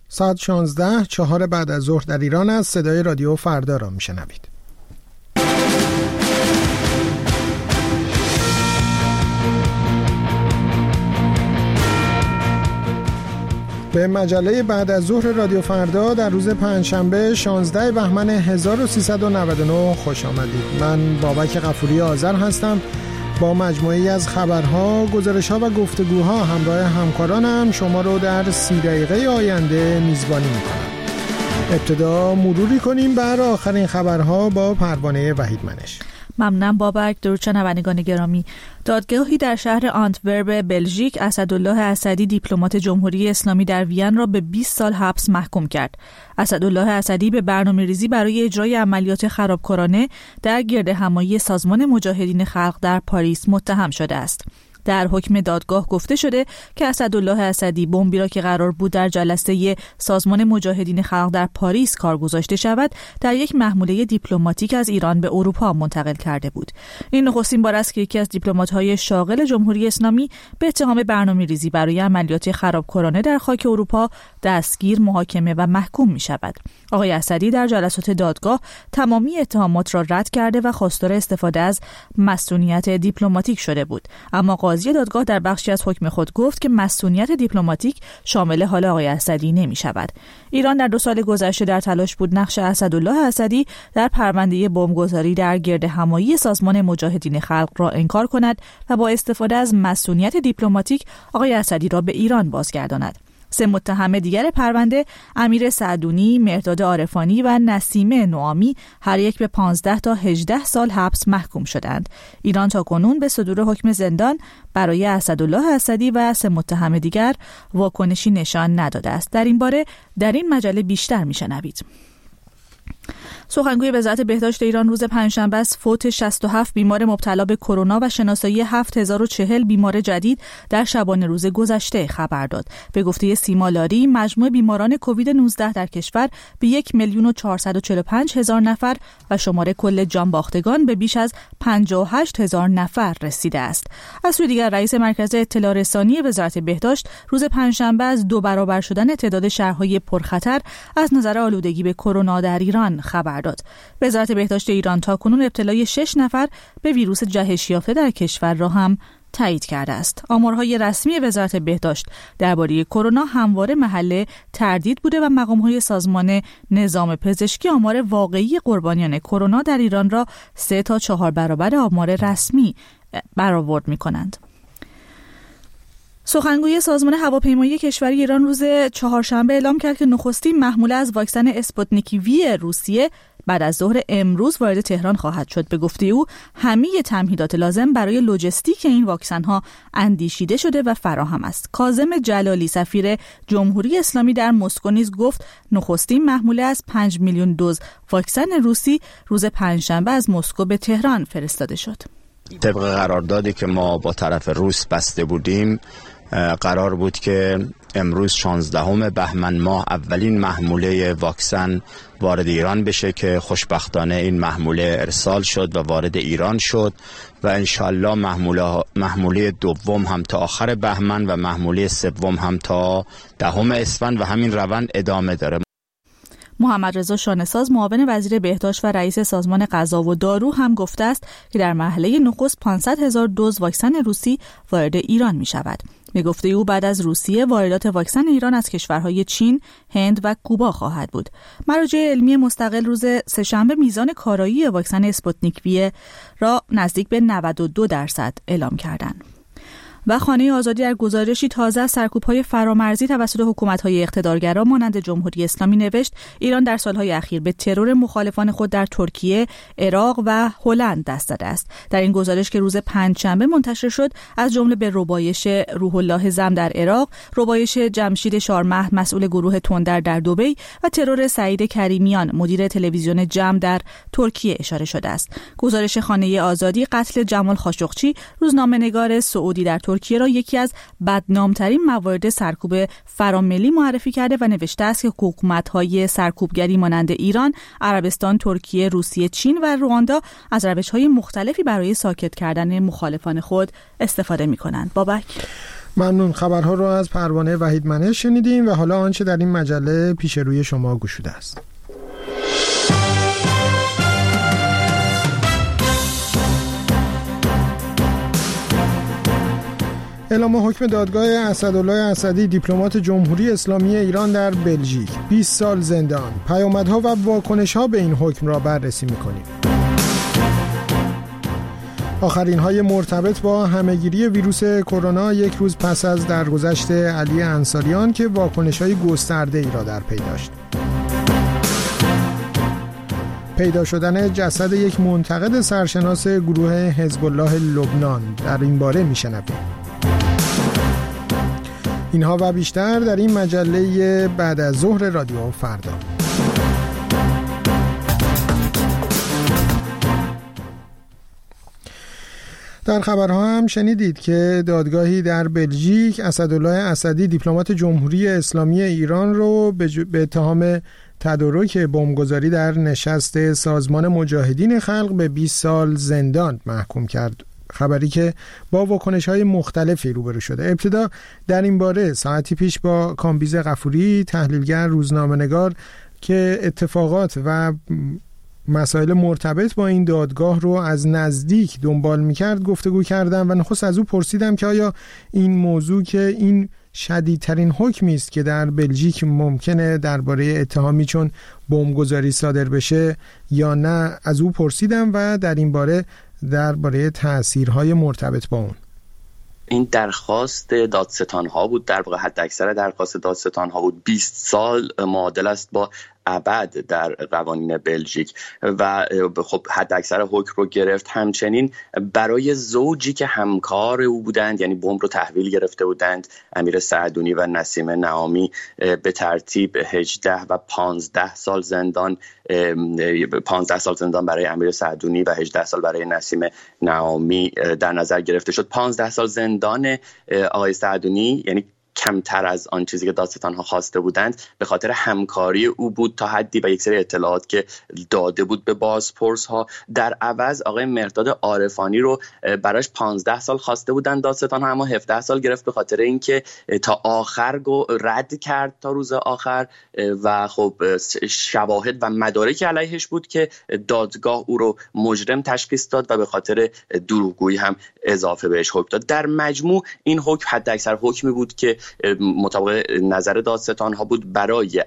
ساعت 16 4 بعد از ظهر در ایران است. صدای رادیو فردا را میشنوید. به مجله بعد از ظهر رادیو فردا در روز پنجشنبه 16 بهمن 1399 خوش آمدید. من بابک غفوری آذر هستم. با مجموعه‌ای از خبرها، گزارش‌ها و گفتگوها همراه همکارانم شما رو در 30 دقیقه آینده میزبانی می‌کنم. ابتدا مروری کنیم بر آخرین خبرها با پروانه وحید منش. ممنونم بابک. درود شنوندگان گرامی. دادگاهی در شهر آنتورپ بلژیک اسدالله اسدی دیپلمات جمهوری اسلامی در وین را به 20 سال حبس محکوم کرد. اسدالله اسدی به برنامه‌ریزی برای اجرای عملیات خرابکارانه در گردهمایی سازمان مجاهدین خلق در پاریس متهم شده است. در حکم دادگاه گفته شده که اسدالله اسدی بمبی را که قرار بود در جلسه سازمان مجاهدین خلق در پاریس کار گذاشته شود در یک محموله دیپلماتیک از ایران به اروپا منتقل کرده بود. این نخستین بار است که یکی از دیپلمات‌های شاغل جمهوری اسلامی به اتهام برنامه‌ریزی برای عملیات خرابکارانه در خاک اروپا دستگیر، محاکمه و محکوم می‌شود. آقای اسدی در جلسات دادگاه تمامی اتهامات را رد کرده و خواستار استفاده از مسئولیت دیپلماتیک شده بود. اما قاضی دادگاه در بخشی از حکم خود گفت که مسئولیت دیپلماتیک شامل حال آقای اسدی نمی شود. ایران در 2 سال گذشته در تلاش بود نقش اسدالله اسدی در پرونده بمبگذاری در گردهمایی سازمان مجاهدین خلق را انکار کند و با استفاده از مسئولیت دیپلماتیک آقای اسدی را به ایران بازگرداند. 3 متهم دیگر پرونده امیر سعدونی، مهرداد عارفانی و نسیمه نوامی هر یک به 15 تا 18 سال حبس محکوم شدند. ایران تاکنون به صدور حکم زندان برای اسدالله اسدی و 3 متهم دیگر واکنشی نشان نداده است. در این باره در این مجله بیشتر میشنوید. سخنگوی وزارت بهداشت ایران روز پنجشنبه از فوت 67 بیمار مبتلا به کرونا و شناسایی 7040 بیمار جدید در شبانه روز گذشته خبر داد. به گفته سیما لاری، مجموع بیماران کووید 19 در کشور به 1,445,000 نفر و شمار کل جان باختگان به بیش از 58,000 نفر رسیده است. از سوی دیگر رئیس مرکز اطلاع رسانی وزارت بهداشت روز پنجشنبه از 2 برابر شدن تعداد شهرهای پرخطر از نظر آلودگی به کرونا در ایران خبر داد. وزارت بهداشت ایران تاکنون ابتلای 6 نفر به ویروس جهش یافته در کشور را هم تایید کرده است. آمارهای رسمی وزارت بهداشت درباره کرونا همواره محل تردید بوده و مقام‌های سازمان نظام پزشکی آمار واقعی قربانیان کرونا در ایران را 3 تا 4 برابر آمار رسمی برآورد می‌کنند. سخنگوی سازمان هواپیمایی کشوری ایران روز چهارشنبه اعلام کرد که نخستین محموله از واکسن اسپوتنیک وی روسیه بعد از ظهر امروز وارد تهران خواهد شد. به گفته او همه تمهیدات لازم برای لوجستیک این واکسن ها اندیشیده شده و فراهم است. کاظم جلالی سفیر جمهوری اسلامی در مسکو نیز گفت نخستین محموله از 5 میلیون دوز واکسن روسی روز پنجشنبه از مسکو به تهران فرستاده شد. طبق قراردادی که ما با طرف روس بسته بودیم قرار بود که امروز 16 بهمن ماه اولین محموله واکسن وارد ایران بشه که خوشبختانه این محموله ارسال شد و وارد ایران شد و انشالله محموله دوم هم تا آخر بهمن و محموله سوم هم تا 10 اسفند و همین روند ادامه داره. محمد رضا شانه‌ساز معاون وزیر بهداشت و رئیس سازمان غذا و دارو هم گفته است که در مرحله نخست 500,000 دوز واکسن روسی وارد ایران می شود. به گفته او بعد از روسیه واردات واکسن ایران از کشورهای چین، هند و کوبا خواهد بود. مراجع علمی مستقل روز سه‌شنبه میزان کارایی واکسن اسپوتنیک وی را نزدیک به 92% اعلام کردند. و خانه آزادی در گزارشی تازه از سرکوب‌های فرامرزی توسط حکومت‌های اقتدارگرا مانند جمهوری اسلامی نوشت ایران در سالهای اخیر به ترور مخالفان خود در ترکیه، عراق و هلند دست داده است. در این گزارش که روز پنجشنبه منتشر شد از جمله به ربایش روح الله زم در عراق، ربایش جمشید شارمهد مسئول گروه تندر در دبی و ترور سعید کریمیان مدیر تلویزیون جم در ترکیه اشاره شده است. گزارش خانه آزادی قتل جمال خاشقچی روزنامه‌نگار سعودی در ترکیه را یکی از بدنامترین موارد سرکوب فراملی معرفی کرده و نوشته است که حکومت‌های سرکوبگری مانند ایران، عربستان، ترکیه، روسیه، چین و رواندا از روش‌های مختلفی برای ساکت کردن مخالفان خود استفاده می‌کنند. بابک ممنون. خبرها رو از پروانه وحیدمنش شنیدیم و حالا آنچه در این مجله پیش روی شما گشوده است. اعلام حکم دادگاه اسدالله اسدی دیپلمات جمهوری اسلامی ایران در بلژیک، 20 سال زندان. پیامدها و واکنش‌ها به این حکم را بررسی می‌کنیم. آخرین های مرتبط با همهگیری ویروس کرونا یک روز پس از درگذشت علی انصاریان که واکنش‌های گسترده‌ای را در پی داشت. پیدا شدن جسد یک منتقد سرشناس گروه حزب الله لبنان، در این باره میشنویم. اینها و بیشتر در این مجله بعد از ظهر رادیو فردا. در خبرها هم شنیدید که دادگاهی در بلژیک اسدالله اسدی دیپلمات جمهوری اسلامی ایران رو به اتهام تدارک بمبگذاری در نشست سازمان مجاهدین خلق به 20 سال زندان محکوم کرد. خبری که با واکنش‌های مختلفی روبرو شده. ابتدا در این باره ساعتی پیش با کامبیز غفوری، تحلیلگر روزنامه‌نگار که اتفاقات و مسائل مرتبط با این دادگاه رو از نزدیک دنبال می‌کرد گفتگو کردم و نخست از او پرسیدم که آیا این موضوع که این شدیدترین حکمی است که در بلژیک ممکنه درباره اتهامی چون بمبگذاری صادر بشه یا نه. از او پرسیدم و در این باره درباره تأثیرهای مرتبط با اون. این درخواست دادستان‌ها بود، در واقع حد اکثر درخواست دادستان‌ها بود. 20 سال معادل است با ابد در قوانین بلژیک و خب حد اکثر حکم رو گرفت. همچنین برای زوجی که همکار او بودند، یعنی بمب رو تحویل گرفته بودند، امیر سعدونی و نسیم نعامی، به ترتیب 18 و 15 سال زندان، 15 سال زندان برای امیر سعدونی و 18 سال برای نسیم نعامی در نظر گرفته شد. 15 سال زندان آقای سعدونی یعنی کمتر از آن چیزی که دادستان‌ها خواسته بودند، به خاطر همکاری او بود تا حدی و یک سری اطلاعات که داده بود به بازپرس‌ها. در عوض آقای مهرداد عارفانی رو براش 15 سال خواسته بودند دادستان‌ها، اما 17 سال گرفت به خاطر اینکه تا آخر رد کرد تا روز آخر و خب شواهد و مدارک علیهش بود که دادگاه او رو مجرم تشخیص داد و به خاطر دروغگویی هم اضافه بهش حکم داد. در مجموع این حکم حد اکثر حکمی بود که مطابق نظر دادستان‌ها بود برای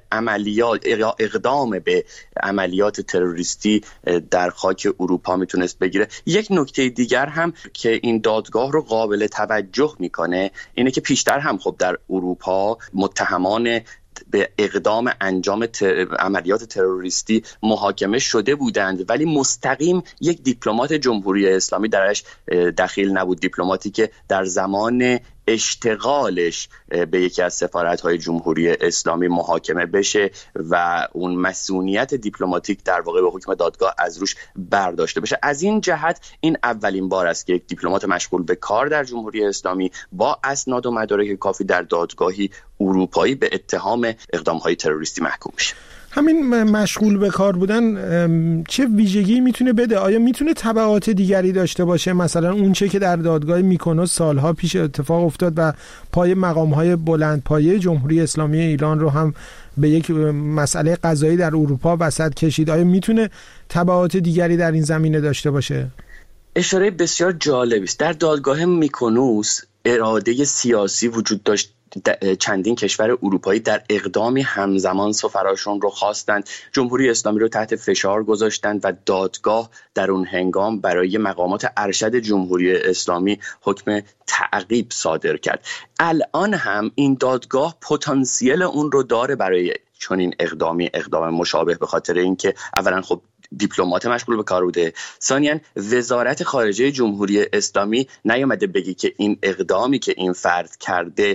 اقدام به عملیات تروریستی در خاک اروپا میتونست بگیره. یک نکته دیگر هم که این دادگاه رو قابل توجه میکنه اینه که پیشتر هم خب در اروپا متهمان به اقدام انجام عملیات تروریستی محاکمه شده بودند، ولی مستقیم یک دیپلمات جمهوری اسلامی درش دخیل نبود. دیپلماتی که در زمان اشتغالش به یکی از سفارت‌های جمهوری اسلامی محاکمه بشه و اون مسئولیت دیپلماتیک در واقع به حکم دادگاه از روش برداشته بشه. از این جهت این اولین بار است که یک دیپلمات مشغول به کار در جمهوری اسلامی با اسناد و مدارک کافی در دادگاهی اروپایی به اتهام اقدام‌های تروریستی محکوم میشه. همین مشغول به کار بودن چه ویژگی میتونه بده؟ آیا میتونه تبعات دیگری داشته باشه؟ مثلا اون چه که در دادگاه میکنوس سالها پیش اتفاق افتاد و پای مقامهای بلندپایه جمهوری اسلامی ایران رو هم به یک مسئله قضایی در اروپا وسط کشید. آیا میتونه تبعات دیگری در این زمینه داشته باشه؟ اشاره بسیار جالبی است. در دادگاه میکنوس اراده سیاسی وجود داشت. چندین کشور اروپایی در اقدامی همزمان سفراشون رو خواستند، جمهوری اسلامی رو تحت فشار گذاشتند و دادگاه در اون هنگام برای مقامات ارشد جمهوری اسلامی حکم تعقیب صادر کرد. الان هم این دادگاه پتانسیل اون رو داره برای چنین اقدام مشابه، به خاطر اینکه اولا خب دیپلمات مشغول به کار بوده، ثانیاً وزارت خارجه جمهوری اسلامی نیامده بگی که این اقدامی که این فرد کرده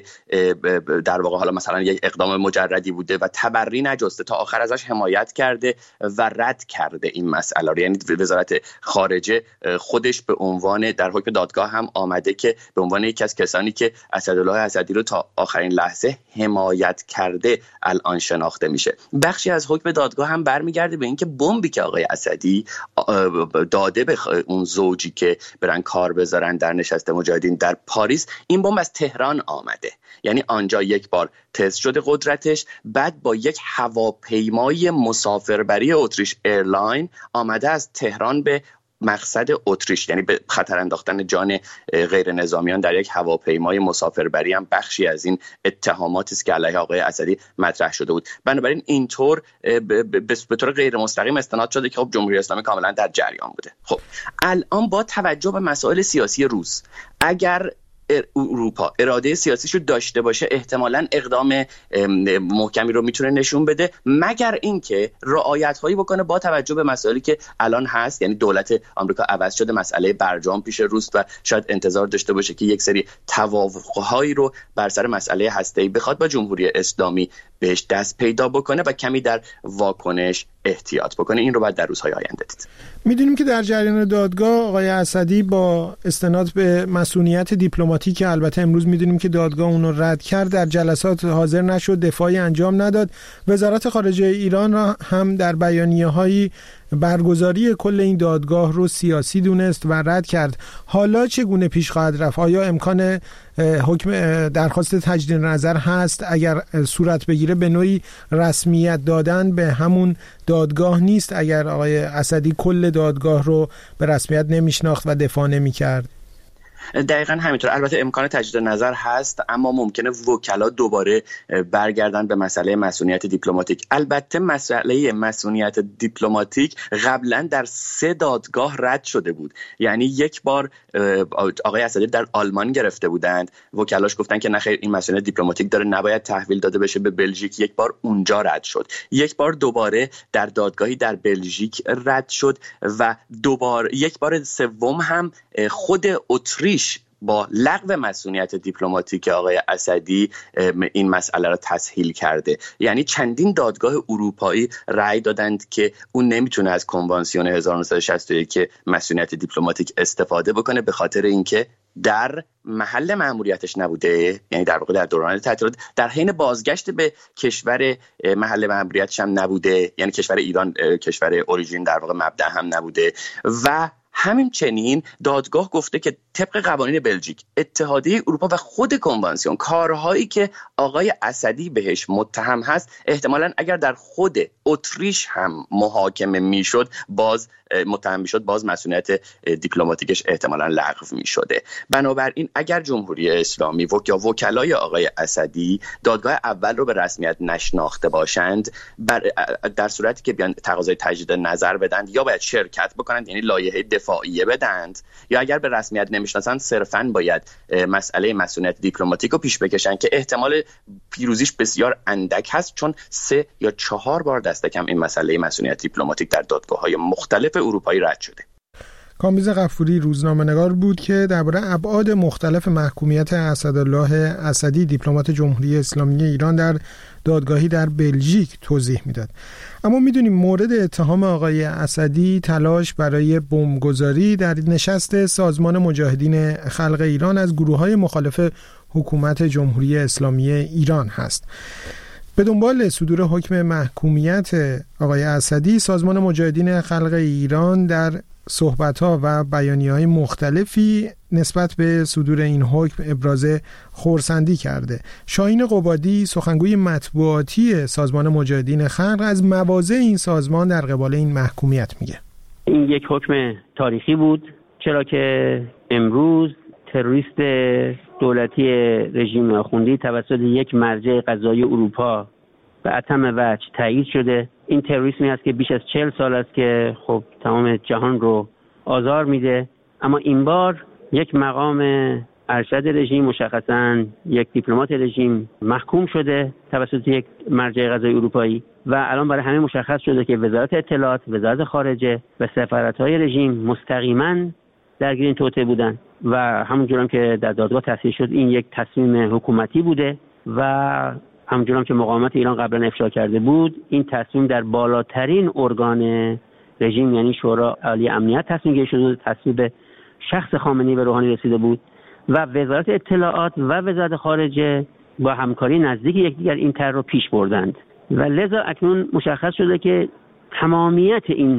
در واقع حالا مثلا یک اقدام مجردی بوده و تبری نجسته، تا آخر ازش حمایت کرده و رد کرده این مسئله رو. یعنی وزارت خارجه خودش به عنوان در حکم دادگاه هم آمده که به عنوان یکی از کسانی که اسدالله اسدی رو تا آخرین لحظه حمایت کرده الان شناخته میشه. بخشی از حکم دادگاه هم برمیگرده به اینکه بمبی که آقای اسدی داده به اون زوجی که برن کار بذارن در نشست مجاهدین در پاریس، این بمب از تهران آمده. یعنی آنجا یک بار تست شده قدرتش، بعد با یک هواپیمای مسافربری اتریش ایرلاین آمده از تهران به مقصد اتریش، یعنی به خطر انداختن جان غیر نظامیان در یک هواپیمای مسافربری هم بخشی از این اتهاماتی است که علیه آقای اسدی مطرح شده بود. بنابراین اینطور به طور غیر مستقیم استناد شده که خب جمهوری اسلامی کاملا در جریان بوده. خب الان با توجه به مسائل سیاسی روس، اگر اروپا اراده سیاسیشو داشته باشه احتمالاً اقدام محکمی رو میتونه نشون بده، مگر اینکه رعایت‌هایی بکنه با توجه به مسائلی که الان هست. یعنی دولت آمریکا عوض شده، مسئله برجام پیش روس و شاید انتظار داشته باشه که یک سری توافق‌هایی رو بر سر مسئله هسته‌ای بخواد با جمهوری اسلامی بهش دست پیدا بکنه و کمی در واکنش احتیاط بکنه. این رو بعد در روزهای آینده دید. میدونیم که در جریان دادگاه آقای اسدی با استناد به مسئولیت دیپلماتیک، البته امروز میدونیم که دادگاه اون رو رد کرد، در جلسات حاضر نشد، دفاعی انجام نداد. وزارت خارجه ایران را هم در بیانیه‌هایی برگزاری کل این دادگاه رو سیاسی دونست و رد کرد. حالا چگونه پیش خواهد رفت؟ آیا امکان حکم درخواست تجدید نظر هست؟ اگر صورت بگیره به نوعی رسمیت دادن به همون دادگاه نیست اگر آقای اسدی کل دادگاه رو به رسمیت نمیشناخت و دفاع نمی‌کرد؟ دقیقاً همینطور. البته امکان تجدید نظر هست، اما ممکنه وکلا دوباره برگردن به مسئله مسئولیت دیپلماتیک. البته مسئله مسئولیت دیپلماتیک قبلا در 3 دادگاه رد شده بود. یعنی یک بار آقای اسدی در آلمان گرفته بودند، وکلاش گفتن که نه خیر این مسئولیت دیپلماتیک داره، نباید تحویل داده بشه به بلژیک. یک بار اونجا رد شد، یک بار دوباره در دادگاهی در بلژیک رد شد و یک بار سوم هم خود اتریش با لغو مسئولیت دیپلماتیک آقای اسدی این مسئله را تسهیل کرده. یعنی چندین دادگاه اروپایی رأی دادند که اون نمیتونه از کنوانسیون 1961 مسئولیت دیپلماتیک استفاده بکنه، به خاطر اینکه در محل مأموریتش نبوده، یعنی در واقع در دوران تعطیلات، در حین بازگشت به کشور محل مأموریتش هم نبوده، یعنی کشور ایران کشور اوریجین در واقع مبدأ هم نبوده. و همچنین دادگاه گفته که طبق قوانین بلژیک، اتحادیه اروپا و خود کنوانسیون، کارهایی که آقای اسدی بهش متهم هست احتمالاً اگر در خود اتریش هم محاکمه میشد، باز متهم میشد، باز مسئولیت دیپلماتیکش احتمالاً لغو میشده. بنابراین اگر جمهوری اسلامی یا وکلای آقای اسدی دادگاه اول رو به رسمیت نشناخته باشند، در صورتی که بیان تقاضای تجدید نظر بدند، یا باید شرکت بکنند، یعنی لایحه دفاعیه بدند، یا اگر به رسمیت نمیشناسند صرفاً باید مسئله مسئولیت دیپلماتیک رو پیش بکشن که احتمال پیروزیش بسیار اندک هست، چون 3 یا 4 بار دست کم این مسئله مسئولیت دیپلماتیک در دادگاه‌های مختلف اروپایی رد شده. کامبیز غفوری روزنامه‌نگار بود که درباره ابعاد مختلف محکومیت اسدالله اسدی دیپلمات جمهوری اسلامی ایران در دادگاهی در بلژیک توضیح میداد. اما میدونیم مورد اتهام آقای اسدی تلاش برای بمبگذاری در نشست سازمان مجاهدین خلق ایران از گروه‌های مخالف حکومت جمهوری اسلامی ایران هست. به دنبال صدور حکم محکومیت آقای اسدی، سازمان مجاهدین خلق ایران در صحبت‌ها و بیانیه‌های مختلفی نسبت به صدور این حکم ابراز خرسندی کرده. شاهین قبادی، سخنگوی مطبوعاتی سازمان مجاهدین خلق، از مواضع این سازمان در قبال این محکومیت میگه. این یک حکم تاریخی بود، چرا که امروز تروریست دولتی رژیم آخوندی توسط یک مرجع قضایی اروپا به اتم وجه تایید شده. این تروریسمی است که بیش از 40 سال است که خب تمام جهان رو آزار میده، اما این بار یک مقام ارشد رژیم، مشخصاً یک دیپلمات رژیم، محکوم شده توسط یک مرجع قضایی اروپایی و الان برای همه مشخص شده که وزارت اطلاعات، وزارت خارجه و سفارت‌های رژیم مستقیما درگیر این توطئه بودن و همونجور هم که در دادگاه تصحیح شد این یک تصمیم حکومتی بوده و همونجور هم که مقاومت ایران قبلا افشا کرده بود، این تصمیم در بالاترین ارگان رژیم یعنی شورای عالی امنیت تصمیم گیری شده، تصویب شخص خامنه‌ای به روحانی رسیده بود و وزارت اطلاعات و وزارت خارجه با همکاری نزدیک یکدیگر این طرح رو پیش بردند و لذا اکنون مشخص شده که تمامیت این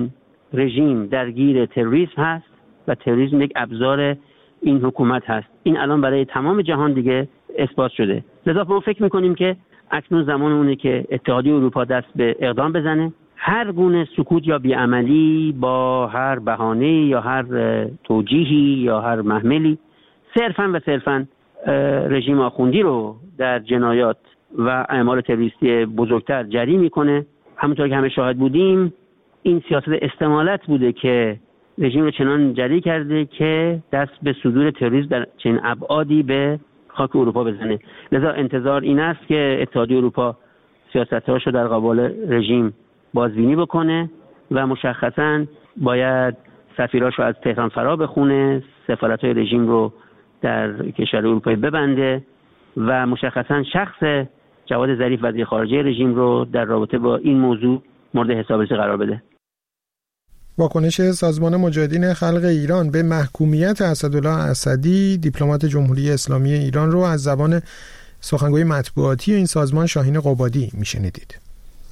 رژیم درگیر تروریسم هست و تروریسم یک ابزار این حکومت هست. این الان برای تمام جهان دیگه اثبات شده. لذا ما فکر میکنیم که اکنون زمان اونه که اتحادیه اروپا دست به اقدام بزنه. هر گونه سکوت یا بیعملی با هر بهانه یا هر توجیهی یا هر محملی صرفاً رژیم آخوندی رو در جنایات و اعمال تروریستی بزرگتر جری میکنه. همونطور که همه شاهد بودیم این سیاست استمالت بوده که رژیم رو چنان جری کرده که دست به صدور تروریسم در چنین ابعادی به خاک اروپا بزنه. لذا انتظار این است که اتحادیه اروپا سیاست‌هاش رو در قبال رژیم بازبینی بکنه و مشخصاً باید سفیراش رو از تهران فرا بخونه، سفارت‌های رژیم رو در کشور اروپایی ببنده و مشخصاً شخص جواد ظریف وزیر خارجه رژیم رو در رابطه با این موضوع مورد حسابرسی قرار بده. واکنش سازمان مجاهدین خلق ایران به محکومیت اسدالله اسدی دیپلمات جمهوری اسلامی ایران رو از زبان سخنگوی مطبوعاتی این سازمان شاهین قبادی میشنیدید.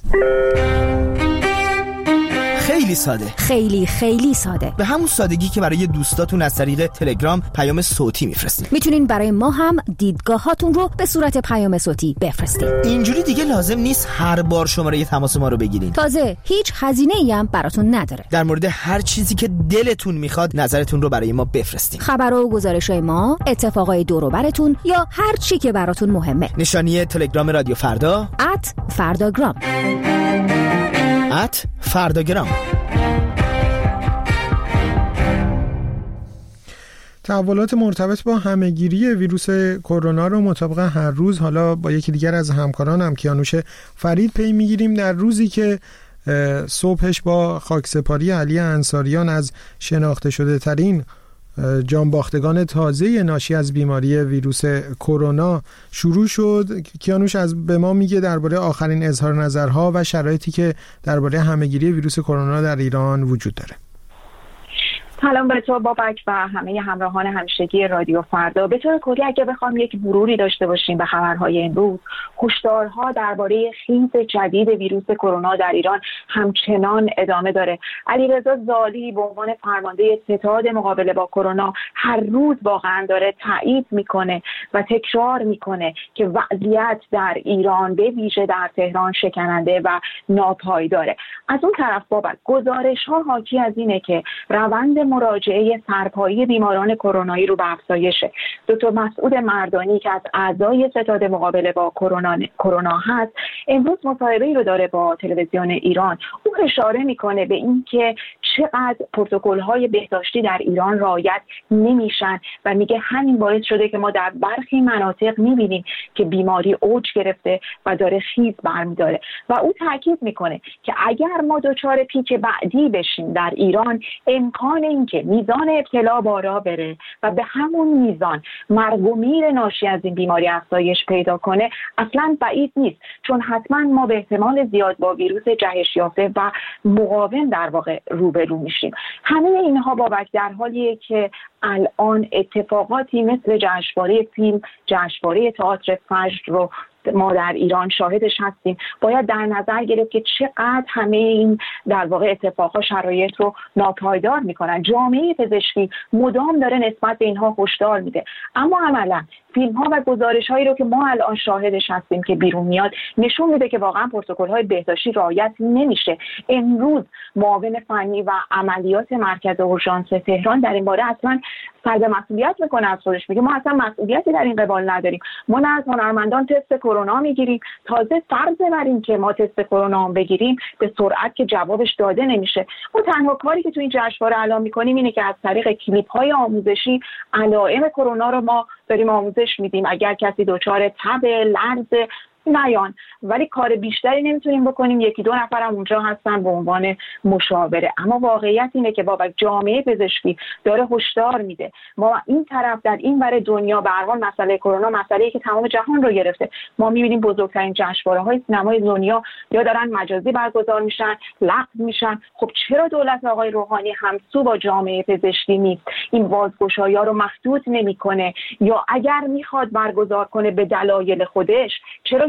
خیلی ساده، خیلی ساده، به همون سادگی که برای دوستاتون از طریق تلگرام پیام صوتی میفرستید. میتونین برای ما هم دیدگاهاتون رو به صورت پیام صوتی بفرستید. اینجوری دیگه لازم نیست هر بار شماره تماس ما رو بگیرین. تازه هیچ هزینه‌ای هم براتون نداره. در مورد هر چیزی که دلتون میخواد نظرتون رو برای ما بفرستید. خبر و گزارش‌های ما، اتفاقای دور و براتون یا هر چی که براتون مهمه. نشانی تلگرام رادیو فردا @فرداگرام. @فرداگرام. تحولات مرتبط با همه‌گیری ویروس کرونا رو مطابق هر روز حالا با یکی دیگر از همکارانم کیانوش فرید پی میگیریم در روزی که صبحش با خاکسپاری علی انصاریان از شناخته شده ترین جانباختگان تازه ناشی از بیماری ویروس کرونا شروع شد. کیانوش به ما میگه درباره آخرین اظهار نظرها و شرایطی که درباره همه‌گیری ویروس کرونا در ایران وجود داره. سلام به تو بابک و همه همراهان همیشگی رادیو فردا. به طور کلی اگه بخوام یک مروری داشته باشیم به خبرهای امروز، هشدارها درباره خیز جدید ویروس کرونا در ایران همچنان ادامه داره. علیرضا زالی به عنوان فرمانده ستاد مقابله با کرونا هر روز واقعا داره تایید میکنه و تکرار میکنه که وضعیت در ایران به ویژه در تهران شکننده و ناپایداره. از اون طرف بابک گزارش‌ها حاکی از اینه که روند مراجعه سرپایی بیماران کرونایی رو به افزایشه. دکتر مسعود مردانی که از اعضای ستاد مقابله با کرونا هست امروز مصاحبه‌ای رو داره با تلویزیون ایران. او اشاره میکنه به اینکه چقدر پروتکل‌های بهداشتی در ایران رعایت نمیشن و میگه همین باعث شده که ما در برخی مناطق میبینیم که بیماری اوج گرفته و داره خیز برمی‌داره و او تاکید میکنه که اگر ما دچار پیک بعدی بشیم در ایران امکان اینکه میزان ابتلا بالا بره و به همون میزان مرگ و میر ناشی از این بیماری افزایش پیدا کنه اصلا بعید نیست، چون حتما ما به احتمال زیاد با ویروس جهش یافته و مقاوم در واقع روبرو میشیم. همه اینها بابک در حالیه که الان اتفاقاتی مثل جشنواره فیلم، جشنواره تئاتر فجر رو ما در ایران شاهدش هستیم. باید در نظر گرفت که چقدر همه این در واقع اتفاقها شرایط رو ناپایدار میکنن. جامعه پزشکی مدام داره نسبت به اینها هشدار میده، اما عملا فیلم ها و گزارش هایی رو که ما الان شاهدش هستیم که بیرون میاد نشون میده که واقعا پروتکل های بهداشتی رعایت نمیشه. امروز معاون فنی و عملیات مرکز اورژانس تهران در این باره اصلا فرد مسئولیت میکنه، از خودش میگه ما اصلا مسئولیتی در این قبال نداریم، ما نه از هنرمندان تست کرونا میگیریم، تازه فرض بر این که ما تست کرونا بگیریم به سرعت که جوابش داده نمیشه. ما تنها کاری که تو این جشنواره الان میکنیم اینه که از طریق کلیپ های آموزشی علائم کرونا رو ما داریم آموزش میدیم. اگر کسی دچار تب، لرز نیان، ولی کار بیشتری نمیتونیم بکنیم. یکی دو نفرم اونجا هستن به عنوان مشاوره. اما واقعیت اینه که بابک جامعه پزشکی داره هشدار میده. ما این طرف در این ور دنیا به هر حال مسئله کرونا مسئله‌ای که تمام جهان رو گرفته. ما میبینیم بزرگترین جشنواره‌های سینمای دنیا یا دارن مجازی برگزار میشن، لغو میشن. خب چرا دولت آقای روحانی همسو با جامعه پزشکی نیست؟ این بازگشایی‌ها رو محدود نمیکنه، یا اگر میخواد برگزار کنه به دلایل خودش، چرا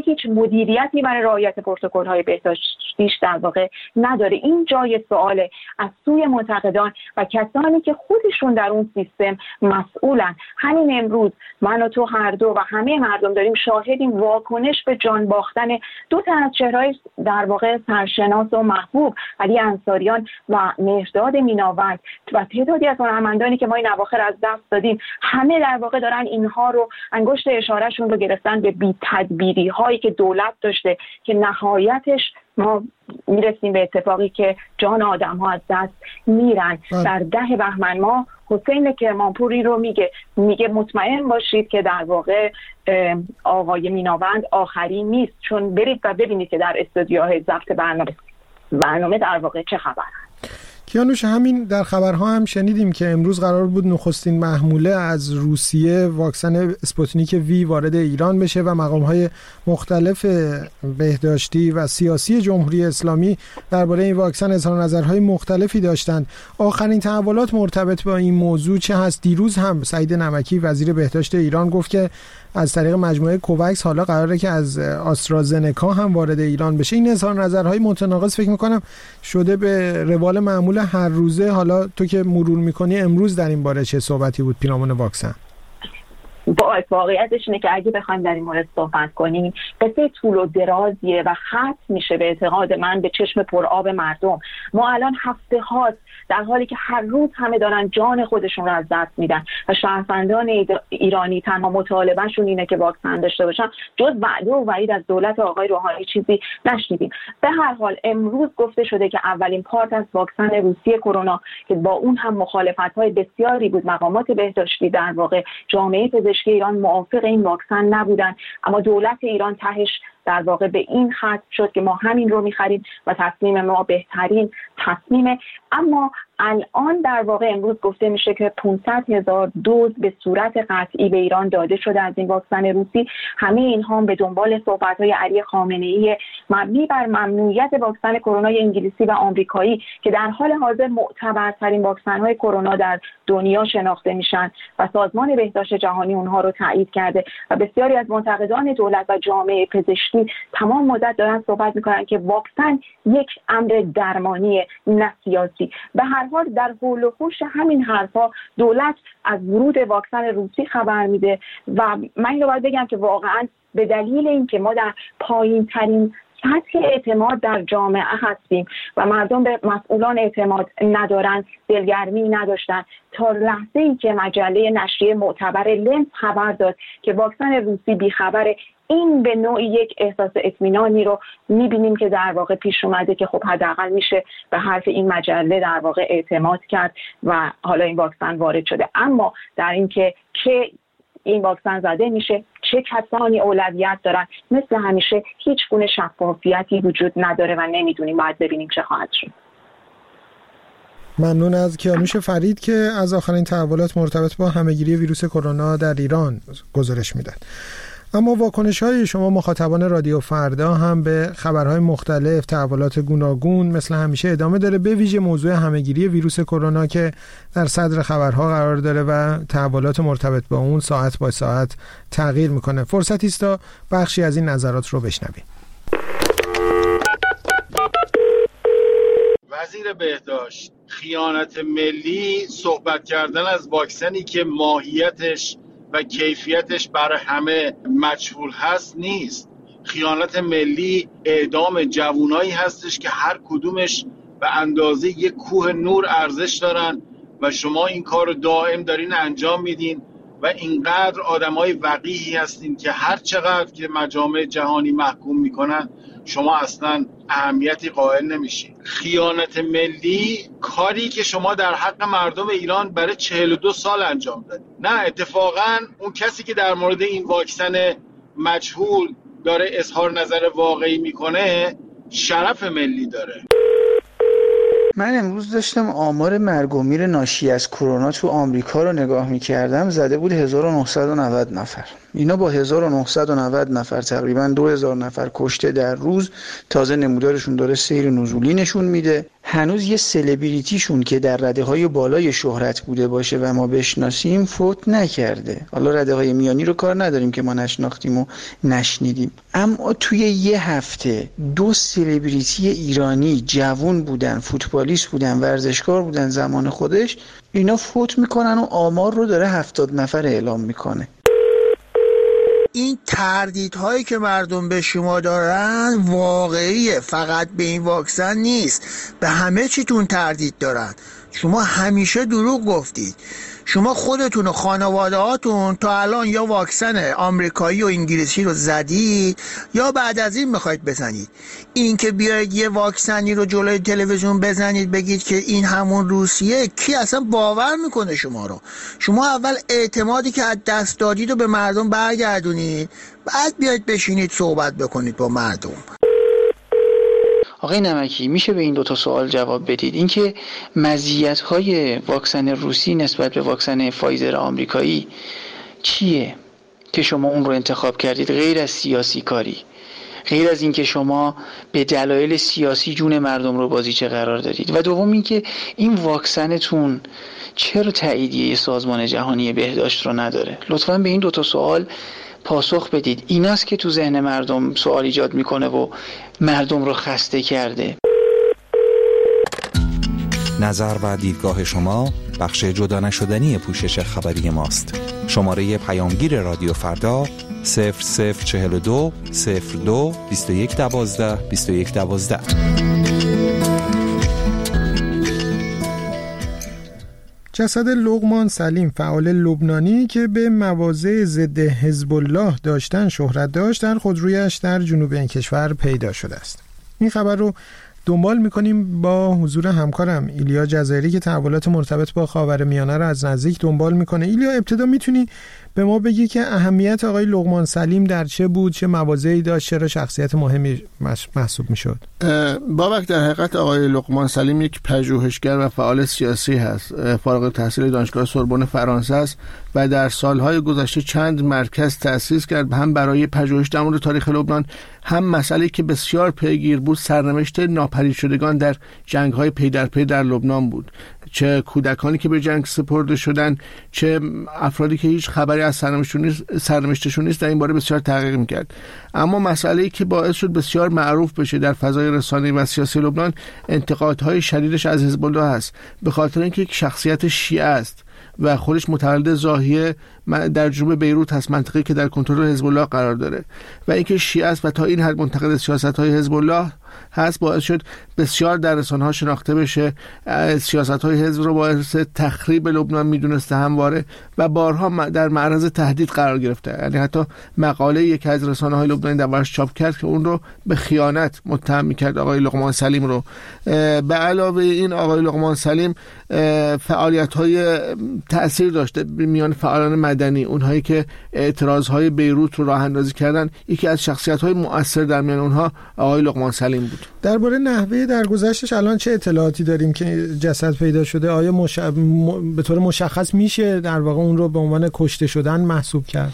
هیچ مدیریتی برای رعایت پروتکل‌های بهداشتیش در واقع نداره. این جای سواله از سوی منتقدان و کسانی که خودشون در اون سیستم مسئولن. همین امروز من و تو هر دو و همه مردم داریم شاهدیم واکنش به جان باختن دو تا از چهره‌های در واقع سرشناس و محبوب، علی انصاریان و مهرداد میناوند و تعدادی از هنرمندانی که ما این اواخر از دست دادیم. همه در واقع دارن اینها رو انگشت اشارهشون رو گرفتن به بی‌تدبیری هایی که دولت داشته که نهایتش ما میرسیم به اتفاقی که جان آدم ها از دست میرن. در 10 بهمن ماه حسین کرمانپوری رو میگه مطمئن باشید که در واقع آقای میناوند آخری نیست، چون برید و ببینید که در استودیوهای ضبط برنامه در واقع چه خبر هست. کیانوش، همین در خبرها هم شنیدیم که امروز قرار بود نخستین محموله از روسیه واکسن اسپوتنیک وی وارد ایران بشه و مقام‌های مختلف بهداشتی و سیاسی جمهوری اسلامی درباره این واکسن اظهار نظرهای مختلفی داشتند. آخرین تحولات مرتبط با این موضوع چه هست؟ دیروز هم سعید نمکی وزیر بهداشت ایران گفت که از طریق مجموعه کووکس حالا قراره که از آسترازنکا هم وارد ایران بشه. این اظهار نظرهای متناقض فکر میکنم شده به روال معمول هر روزه. حالا تو که مرور میکنی امروز در این باره چه صحبتی بود پیرامون واکسن؟ واقعیتش اینه که اگه بخوایم در این مورد صحبت کنیم قصه طول و درازیه و ختم میشه به اعتقاد من به چشم پرآب مردم. ما الان هفته هاست در حالی که هر روز همه دارن جان خودشون رو از دست میدن و شهروندان ایرانی تنها مطالبهشون اینه که واکسن داشته باشن. جز وعده و وعید از دولت آقای روحانی چیزی نشنیدیم. به هر حال امروز گفته شده که اولین پارت از واکسن روسیه کرونا که با اون هم مخالفت‌های بسیاری بود، مقامات بهداشتی در واقع جامعه پزشکی ایران موافق این واکسن نبودن، اما دولت ایران تهش در واقع به این خط شد که ما همین رو می‌خریم و تصمیم ما بهترین تصمیمه. اما الان در واقع امروز گفته میشه که 500,000 دوز به صورت قطعی به ایران داده شده از این واکسن روسی. همه اینها هم به دنبال صحبت‌های علی خامنه‌ای مبنی بر ممنوعیت واکسن کرونا انگلیسی و آمریکایی که در حال حاضر معتبرترین واکسن‌های کرونا در دنیا شناخته میشن و سازمان بهداشت جهانی اونها رو تایید کرده و بسیاری از منتقدان دولت و جامعه پزشکی تمام مدت دارن صحبت میکنن که واکسن یک امر درمانی نه سیاسی. به هر حال در حول و حوش همین حرفا دولت از ورود واکسن روسی خبر میده و من اینو باید بگم که واقعا به دلیل اینکه ما در پایین ترین سطح اعتماد در جامعه هستیم و مردم به مسئولان اعتماد ندارن، دلگرمی نداشتن تا لحظه ای که مجله نشریه معتبر لنز خبر داد که واکسن روسی بیخبره. این به نوعی یک احساس اطمینانی رو می‌بینیم که در واقع پیش اومده که خب حداقل میشه به حرف این مجله در واقع اعتماد کرد و حالا این واکسن وارد شده. اما در اینکه چه این واکسن زده میشه، چه کسانی اولویت دارن، مثل همیشه هیچ گونه شفافیتی وجود نداره و نمیدونیم، باید ببینیم چه خواهد شد. ممنون از کیانوش فرید که از آخرین تحولات مرتبط با همهگیری ویروس کرونا در ایران گزارش میدن. اما واکنش‌های شما مخاطبان رادیو فردا هم به خبرهای مختلف، تحولات گوناگون مثل همیشه ادامه داره، به ویژه موضوع همهگیری ویروس کرونا که در صدر خبرها قرار داره و تحولات مرتبط با اون ساعت با ساعت تغییر میکنه. فرصتی است تا بخشی از این نظرات رو بشنویم. وزیر بهداشت، خیانت ملی صحبت کردن از واکسنی که ماهیتش و کیفیتش برای همه مجهول هست نیست. خیانت ملی اعدام جوانایی هستش که هر کدومش به اندازه یک کوه نور ارزش دارن و شما این کار رو دائم دارین انجام میدین و اینقدر آدمای وقیحی هستین که هر چقدر که مجامع جهانی محکوم میکنن شما اصلا اهمیتی قائل نمیشین. خیانت ملی کاری که شما در حق مردم ایران برای 42 سال انجام دادید. نه، اتفاقا اون کسی که در مورد این واکسن مجهول داره اظهار نظر واقعی میکنه شرف ملی داره. من امروز داشتم آمار مرگ و میر ناشی از کرونا تو آمریکا رو نگاه میکردم، زده بود 1990 نفر. اینا با 1990 نفر تقریبا 2000 نفر کشته در روز، تازه نمودارشون داره سیر نزولی نشون میده. هنوز یه سلبریتیشون که در رده‌های بالای شهرت بوده باشه و ما بشناسیم فوت نکرده. حالا رده‌های میانی رو کار نداریم که ما نشناختیم و نشنیدیم، اما توی یه هفته 2 سلبریتی ایرانی جوان بودن، فوتبالیست بودن، ورزشکار بودن زمان خودش، اینا فوت میکنن و آمار رو داره 70 نفر اعلام میکنه. این تردیدهایی که مردم به شما دارن واقعیه، فقط به این واکسن نیست، به همه چیتون تردید دارن. شما همیشه دروغ گفتید. شما خودتون و خانواده هاتون تا الان یا واکسن آمریکایی و انگلیسی رو زدید یا بعد از این میخواید بزنید. این که بیاید یه واکسنی رو جلوی تلویزیون بزنید بگید که این همون روسیه، کی اصلا باور میکنه شما رو؟ شما اول اعتمادی که از دست دادید رو به مردم برگردونید، بعد بیاید بشینید صحبت بکنید با مردم. آقای نمکی، میشه به این 2 سوال جواب بدید؟ اینکه مزیت‌های واکسن روسی نسبت به واکسن فایزر آمریکایی چیه که شما اون رو انتخاب کردید، غیر از سیاسی کاری، غیر از اینکه شما به دلایل سیاسی جون مردم رو بازیچه قرار دادید؟ و دوم اینکه این واکسنتون چرا تاییدیه سازمان جهانی بهداشت رو نداره؟ لطفاً به این 2 سوال پاسخ بدید. ایناست که تو ذهن مردم سوال ایجاد میکنه و مردم رو خسته کرده. نظر و دیدگاه شما بخش جدا نشدنی پوشش خبری ماست. شماره پیامگیر رادیو فردا 0042 02 2112 2112. جسد لقمان سلیم، فعال لبنانی که به مواضع ضد حزب الله داشتن شهرت داشت، در خودرویش در جنوب این کشور پیدا شده است. این خبر رو دنبال میکنیم با حضور همکارم ایلیا جزایری که تحولات مرتبط با خاورمیانه رو از نزدیک دنبال میکنه. ایلیا، ابتدا میتونی به ما بگی که اهمیت آقای لقمان سلیم در چه بود، چه مواضعی داشت، چرا شخصیت مهمی محسوب میشد؟ بابک، در حقیقت آقای لقمان سلیم یک پژوهشگر و فعال سیاسی هست. فارغ التحصیل دانشگاه سوربن فرانسه است و در سالهای گذشته چند مرکز تأسیس کرد، هم برای پژوهش در مورد تاریخ لبنان، هم مسئله‌ای که بسیار پیگیر بود، سرنوشت ناپدید شدگان در جنگ‌های پی در پی در لبنان بود. چه کودکانی که به جنگ سپرده شدن، چه افرادی که هیچ خبری از سرنوشتشون نیست، در این باره بسیار تحقیق می‌کرد. اما مسئله‌ای که باعث شد بسیار معروف بشه در فضای رسانه‌ای و سیاسی لبنان، انتقادهای شدیدش از حزب الله است، به خاطر اینکه یک شخصیت شیعه است و خودش متولد زاهیه در جنوب بیروت هست، منطقه‌ای که در کنترل حزب الله قرار داره، و اینکه شیعه است و تا این حد منتقد سیاست‌های حزب الله هست، باعث شد بسیار در رسانه‌ها شناخته بشه. سیاست‌های حزب رو باعث تخریب لبنان میدونسته همواره و بارها در معرض تهدید قرار گرفته. یعنی حتی مقاله یکی از رسانه‌های لبنانی دربارش چاپ کرد که اون رو به خیانت متهم می‌کرد آقای لقمان سلیم رو. به علاوه این آقای لقمان سلیم فعالیت‌های تأثیر داشته میان فعالان مدنی، اونهایی که اعتراض‌های بیروت رو راه اندازی کردن. یکی از شخصیت‌های مؤثر در میان اونها آقای لقمان سلیم بود. درباره نحوه درگذشتش الان چه اطلاعاتی داریم که جسد پیدا شده؟ آیا به طور مشخص میشه در واقع اون رو به عنوان کشته شدن محسوب کرد؟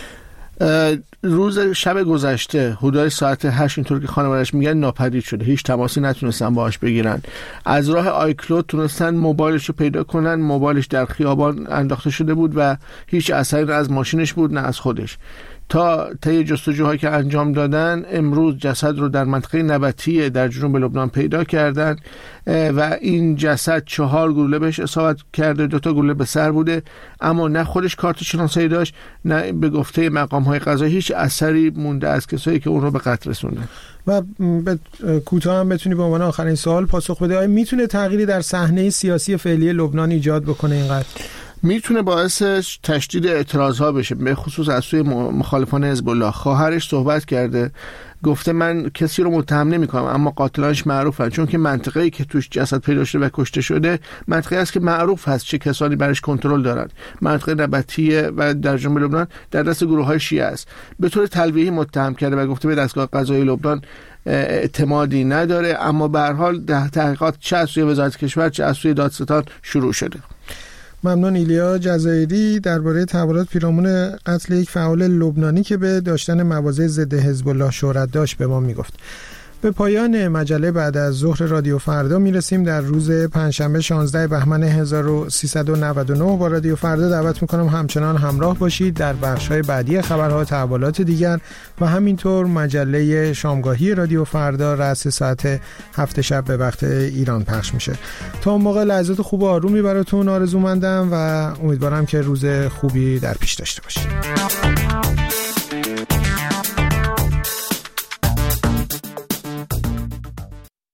شب گذشته حدود ساعت 8 اینطور که خانواده‌اش میگن ناپدید شده، هیچ تماسی نتونستن باهاش بگیرن. از راه آیکلود تونستن موبایلش رو پیدا کنن. موبایلش در خیابان انداخته شده بود و هیچ اثری نه از ماشینش بود نه از خودش. تا طی جستجوهایی که انجام دادن، امروز جسد رو در منطقه نبطیه در جنوب لبنان پیدا کردن و این جسد 4 گلوله بهش اصابت کرده، 2 گلوله به سر بوده، اما نه خودش کارت شناسایی داشت، نه به گفته مقام‌های قضایی هیچ اثری مونده از کسایی که اون رو به قتل رسوندن. و کوتاه هم بتونی به عنوان آخرین سوال پاسخ بده، آیا میتونه تغییری در صحنه سیاسی فعلی لبنان ایجاد بکنه این قتل؟ میتونه باعث تشدید اعتراض‌ها بشه، به خصوص از سوی مخالفان حزب الله. خواهرش صحبت کرده، گفته من کسی رو متهم نمی‌کنم اما قاتلانش معروفن، چون که منطقه‌ای که توش جسد پیدا شده و کشته شده منطقه‌ای است که معروف هست چه کسانی برش کنترل دارن. منطقه نبطیه و در جنوب لبنان در دست گروه‌های شیعه است. به طور تلویحی متهم کرده و گفته به دستگاه قضایی لبنان اعتمادی نداره، اما به هر حال تحقیقات چه از سوی وزارت کشور چه از سوی دادستان شروع شده. ممنون. ایلیا جزایری درباره تحولات پیرامون قتل یک فعال لبنانی که به داشتن مواضع ضد حزب الله شهرت داشت به ما میگفت. به پایان مجله بعد از ظهر رادیو فردا میرسیم. در روز پنجشنبه 16 بهمن 1399 با رادیو فردا دعوت میکنم همچنان همراه باشید در بخش‌های بعدی خبرها، تحولات دیگر و همینطور مجله شامگاهی رادیو فردا رأس ساعت 7 شب به وقت ایران پخش میشه. تا اون موقع لحظات خوب و آرومی براتون آرزومندم و امیدوارم که روز خوبی در پیش داشته باشید.